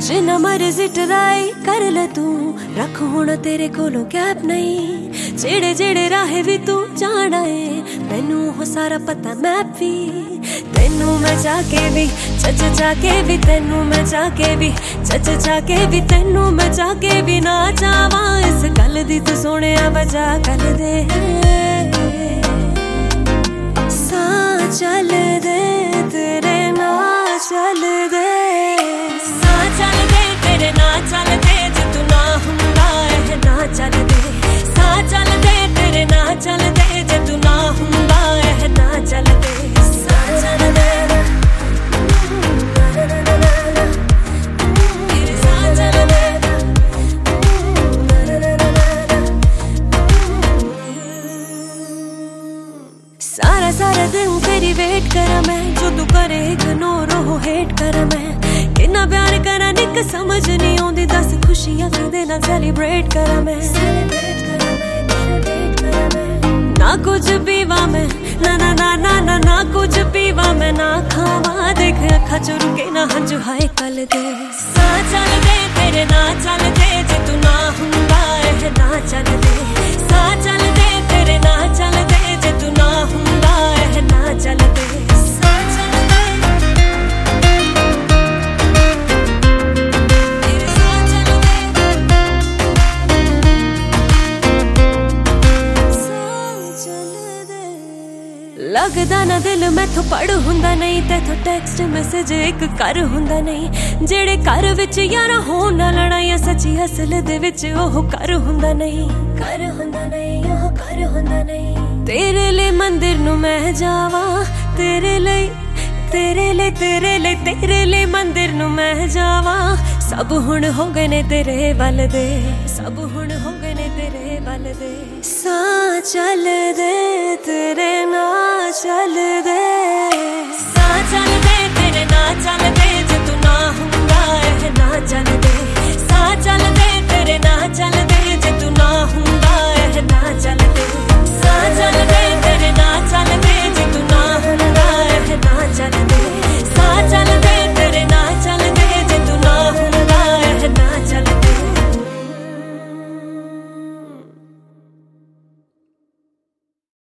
जिन्ना मर्जी ट्राई कर ले तू, रख हुण तेरे कोलों गैप नहीं। जेड़े जेड़े राहे भी तू जाना है, मैनू हो सारा पता मैप भी। तेनू मैं जाके भी चच जाके भी, तेनू मैं जाके भी चच जाके भी, तेनू मैं जाके भी ना जावा। इस गल दी तू सोने वजह कर दे, सा चल दे तेरे ना चल दे, सा चल दे तेरे ना चल दे, जे तू ना हुंदा है ना चल दे। सा चल दे तेरे ना चल दे, जे तू ना हुंदा है ना चल दे। सा चल दे सारा सारा दिन तेरी वेट करा मैं, जो तू करे इग्नोर हो हेट करा मैं। कितना प्यार करा निक समझ नहीं आउंदी, दस खुशियां दे ना सेलिब्रेट करा मैं। ना कुछ पीवा मैं, ना ना ना ना ना ना कुछ पीवा मैं, ना खावा देख अखा चो रुके ना हंजू हाय कल दे। सा चल दे तेरे ना चल दे, जे तू ना हुंदा है ना चल दे। सा चल दे तेरे ना चल दे, जे तू ना हुंदा है ना चल दे। सा चल दे तेरे सा चल दे, सा चल दे। लगदा ना दिल मैथों पढ़ हुंदा नहीं, तेथों टेक्स्ट मैसेज एक कर हुंदा नहीं। जेड़े घर विच यारा होण ना लड़ाइयां, सच्ची असल दे विच ओह कर हुंदा नहीं। कर हुंदा नहीं, ओह कर हुंदा नहीं। तेरे लिए मंदिर नू मैं जावा, तेरे लिए तेरे लिए तेरे लिए तेरे लिए मंदिर नू मैं जावा। सब हुण हो गए ने तेरे वल दे, सब हुण हो गए ने तेरे वल दे। सा चल दे तेरे ना चल दे।